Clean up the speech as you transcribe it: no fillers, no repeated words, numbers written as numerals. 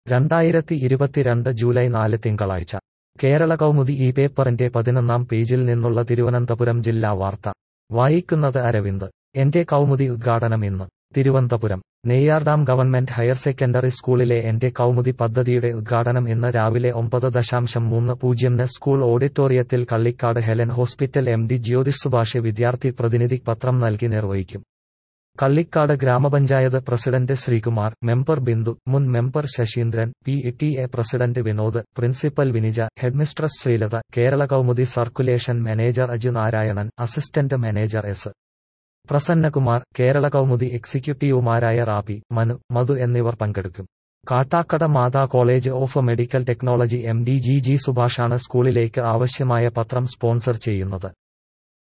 2022 July 4 തിങ്കളാഴ്ച കേരള കൗമുദി ഈ പേപ്പറിന്റെ 11-ാം പേജിൽ നിന്നുള്ള തിരുവനന്തപുരം ജില്ലാ വാർത്ത വായിക്കുന്നത് അരവിന്ദ്. എന്റെ കൗമുദി ഉദ്ഘാടനം ഇന്ന്. Thiruvananthapuram Neyyar dam government higher secondary സ്കൂളിലെ എന്റെ കൗമുദി പദ്ധതിയുടെ ഉദ്ഘാടനം ഇന്ന് രാവിലെ 9:30 സ്കൂൾ ഓഡിറ്റോറിയത്തിൽ Kallikkad Helen hospital MD Jyothish Subhash വിദ്യാർത്ഥി പ്രതിനിധി പത്രം നൽകി നിർവഹിക്കും. കള്ളിക്കാട് ഗ്രാമപഞ്ചായത്ത് പ്രസിഡന്റ് ശ്രീകുമാർ, മെമ്പർ ബിന്ദു, മുൻ member Saseendran, PTA president Vinod, principal Vinija, headmistress Sreelatha, Kerala Kaumudi circulation manager Aju Narayanan, assistant manager S. Prasannakumar, Kerala Kaumudi എക്സിക്യൂട്ടീവുമാരായ റാബി, മനു, മധു എന്നിവർ പങ്കെടുക്കും. Kattakada Matha college of medical technology MD GG സുഭാഷാണ് സ്കൂളിലേക്ക് ആവശ്യമായ പത്രം സ്പോൺസർ ചെയ്യുന്നത്.